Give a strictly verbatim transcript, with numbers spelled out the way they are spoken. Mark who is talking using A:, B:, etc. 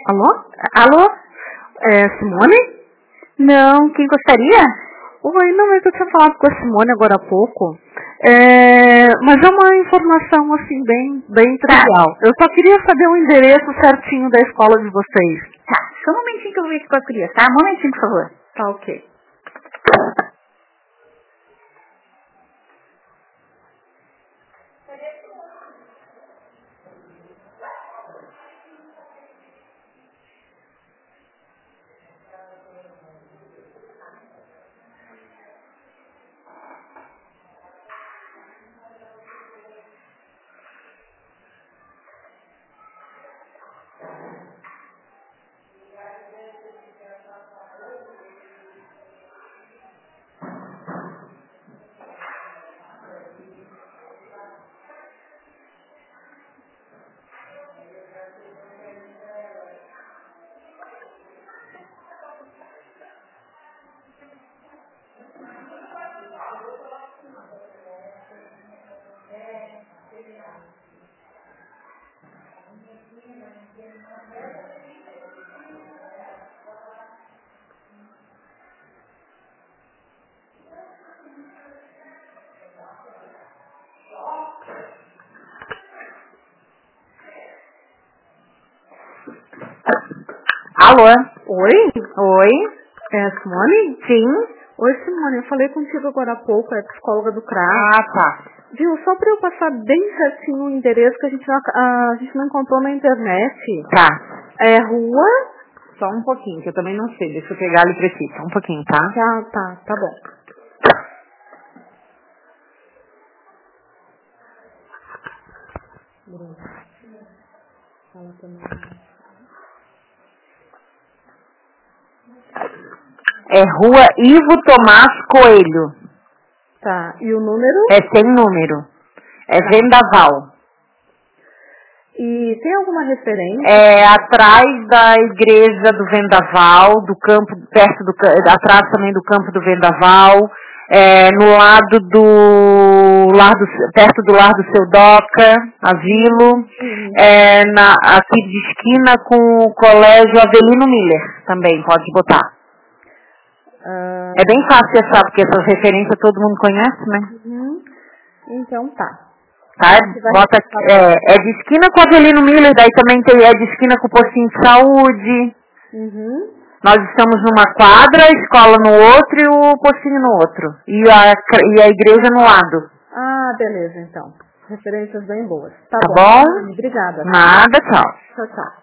A: Alô? Alô? É, Simone?
B: Não, quem gostaria?
A: Oi, não, eu tinha falado com a Simone agora há pouco. É, mas é uma informação assim bem, bem trivial. Eu só queria saber o endereço certinho da escola de vocês.
B: Tá, só um momentinho que eu vou ver aqui com a criança, tá? Um momentinho, por favor.
A: Tá, ok.
B: Alô?
A: Oi?
B: Oi?
A: É a Simone?
B: Sim?
A: Oi, Simone, eu falei contigo agora há pouco, é psicóloga do C R A.
B: Ah, tá.
A: Viu, só pra eu passar bem certinho o endereço que a gente não, a, a gente não encontrou na internet.
B: Tá.
A: É rua...
B: Só um pouquinho, que eu também não sei. Deixa eu pegar ali pra ti. Só um pouquinho, tá?
A: Tá, tá, tá bom. Fala também.
B: É Rua Ivo Tomás Coelho.
A: Tá, e o número?
B: É sem número. É
A: Tá.
B: Vendaval.
A: E tem alguma referência?
B: É atrás da igreja do Vendaval, do campo, perto do, ca- atrás também do campo do Vendaval, é, no lado do, lar do, perto do lar do seu Doca, asilo,
A: Uhum.
B: é, na, aqui de esquina com o colégio Avelino Miller, também pode botar.
A: Ah,
B: É bem fácil achar, porque essas referências todo mundo conhece, né?
A: uhum. Então tá.
B: Tá? Bota, é, é de esquina com o Avelino Miller, daí também tem, é de esquina com o postinho de saúde.
A: Uhum.
B: Nós estamos numa quadra, a escola no outro e o postinho no outro. E a, e a igreja no lado.
A: Ah, beleza, então. Referências bem boas. Tá,
B: Tá
A: bom.
B: bom?
A: Obrigada.
B: Nada, tchau.
A: Tchau, tchau.